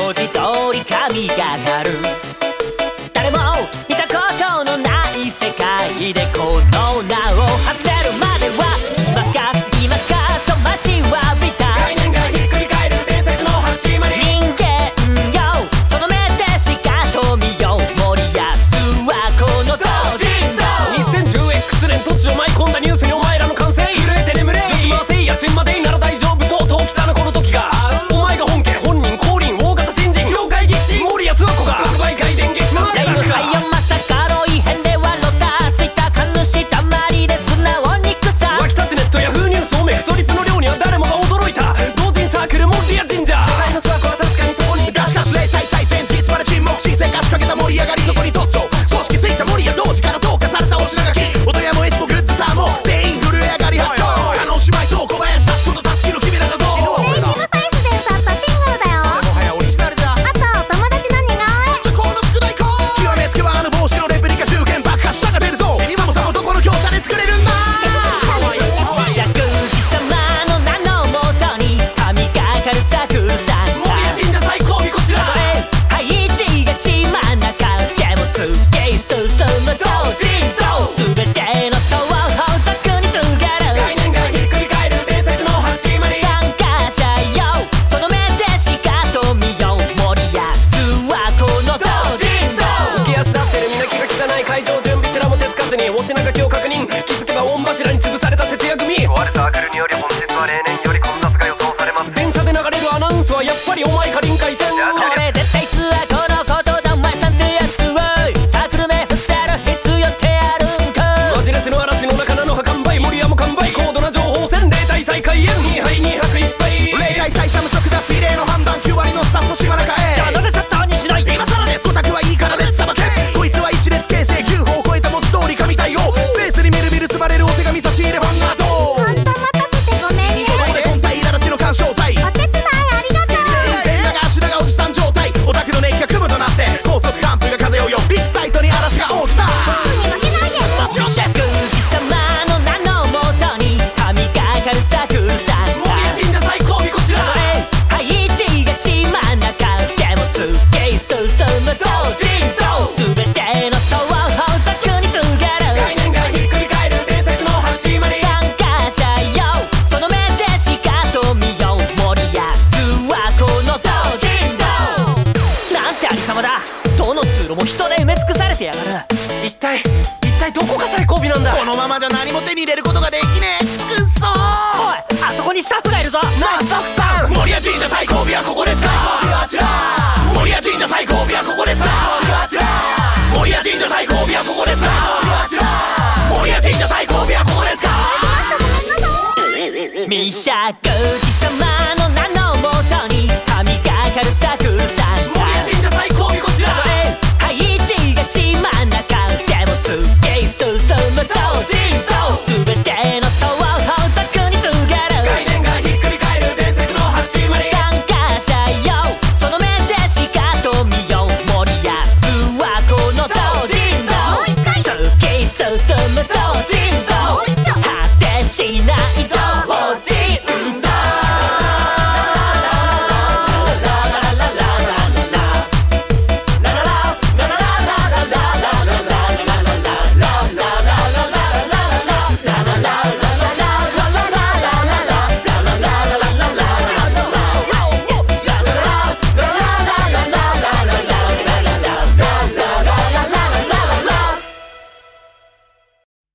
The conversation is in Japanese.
文字通り神がかる。誰も見たことのない世界でこの名を馳せるまでは今か今かと待ちわびた。 概念がひっくり返る伝説の始まり。 人間よその目でしかと見よう。森保はこの同人道。 2010X 年突如舞い込んだニュースにお前らの感性震えて眠れ。女子はせいやちんまでいいなら大丈夫とうとう来たなこの時が。お前が本家本人降臨大型新人業界激震森保は子が即売会電撃する。 レイムファイヤーまさかの異変ではロタついた神主たまりで素直に草。 湧き立つネットヤフーニュースをめくストリップの量には誰もが驚いた。同人サークル森谷神社素材の諏訪湖は確かにそこにいた。しかし霊体最前日まで沈黙沈静化しかけた盛り上がりそこに突如組織ついた森谷同時から投下されたお品書き。大人もエスポグッズさも全員震え上がり発狂。加納姉妹と小林たちことたちの君らだぞ。 エンディングフェイスで歌ったシングルだよ。 もはやオリジナルじゃ。 あと友達の似顔絵。 図工の副題校極めつけはあの帽子のレプリカ中堅爆破したが出るぞ。そもそもどこの強者で作れるんだ。 石宮司様の名のもとに神がかる作さん森谷神社最後尾こちら。 配置が島中でも突き進む同人道。全ての東北に告げる概念がひっくり返る伝説の始まり。 参加者よその目でしかと見よう。森保はこの同人道。 浮き足立ってる皆気が汚い会場準備すらも手つかずにお品書きを確認。気づけば御柱に潰された徹夜組。 壊れたアクルにより本日は例年より混雑が予想されます。 電車で流れるアナウンスはやっぱりお前か臨海線。 これ絶対スワコのことだお前さんってやつはサークル名伏せる必要ってあるんか。 マジレスの嵐の中なのは完売森山完売高度な情報戦霊体再開へ2杯2泊1杯。霊体代謝無色脱異例の判断9割のスタッフ島中へ。 じゃあなぜシャッターにしない。 今更です。オタクはいいから列さばけ。こいつは一列形成9歩を超えた文字通り神対応。スペースにみるみる積まれるお手紙差し入れファンがどう。 ほんと待たせてごめんね。 そこで本体苛立ちの干渉剤。 お手伝いありがとう。 変なが足長おじさん状態。オタクの熱気が雲となって高速寒風が風を呼びビッグサイトに嵐が起きた。 負けないで。 石宮司様の名のもとに神がかる作さん森谷神社最後尾こちら。 配置が島中でも突き進む同人道。全ての東北に告げる概念がひっくり返る伝説の始まり。 参加者よその目でしかと見よう。森保はこの同人道。なんてありさまだ。どの通路も人で埋め尽くされてやがる。 一体どこが最後尾なんだ。このままじゃ何も手に入れることができねえ。くっそー。 おいあそこにスタッフがいるぞ。 なあスタッフさん。森谷神社最後尾はここですか。森谷神社最後尾はここですか。森谷神社最後尾はここですか。森谷神社最後尾はここですか。 ミシャ宮司様